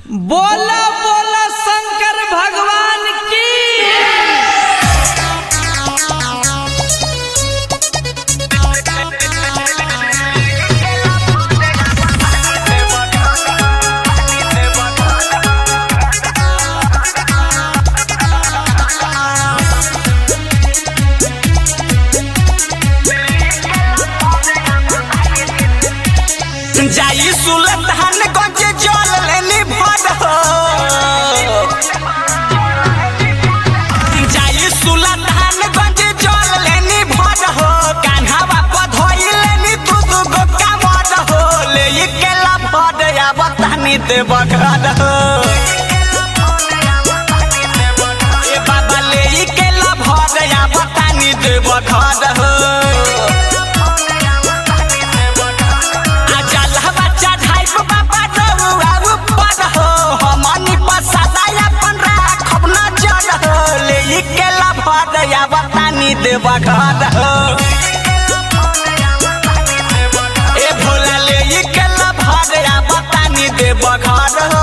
बोला बोला शंकर भगवान की। जाई सुल्तानगंज जल लेनी भर हो, जाई सुल्तानगंज जल लेनी भर हो, कान्हावा पधोई लेनी दू गो कांवर हो, ले केला भर या बतानी देव घर हो, ए बाबा ले केला भर या बतानी देव घर हो। देवा घर हो ए भोला ले केला भर बतानी देवा घर हो।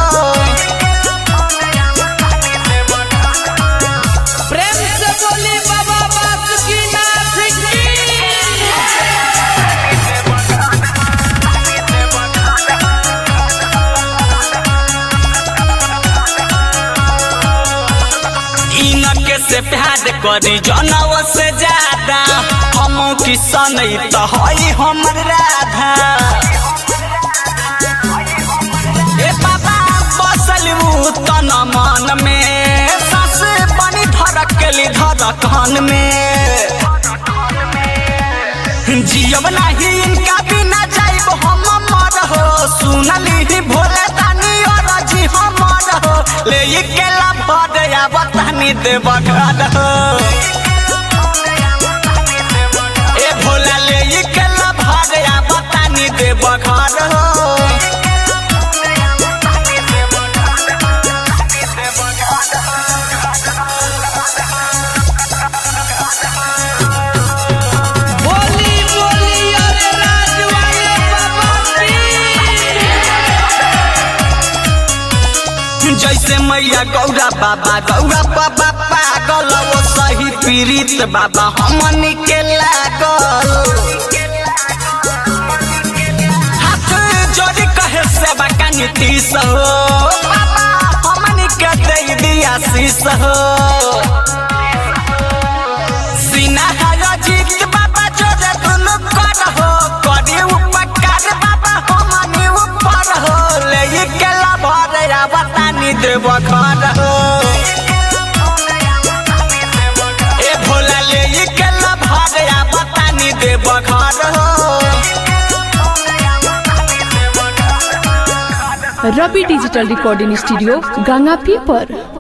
प्रेम से बोली बाबा बासुकीनाथ की। इनके से प्यार करी जनव से ज्यादा, हम किसान तो हई हमर राधा। ए बाबा बसल तन मन में, सास बनी धड़कली धड़कन में, जियब नहीं इनका बिना जाइब हम मर हो, सुनली भोले दानी और जी हमर हो, ले केला भर या बतानी देव घर हो, ए भोला ले केला भर या बतानी देव घर हो। बोली बोली अरे राजवाड़े बाबा की। जैसे मैया गौरा बाबा पागल, वो सही पीड़ित बाबा हमनी के लागल, हाथ जोड़ी कहे सेवा का नीतीश हो, बाबा हमनी के दे दिया शीश हो, सीना है जीत बाबा जोड़े दुनु कर हो, करी उपकार बाबा हमनी ऊपर हो, ले केला भर या बतानी देव घर हो, ए भोला ले केला भर या बतानी देव घर हो। रवि डिजिटल रिकॉर्डिंग स्टूडियो गंगापी पर।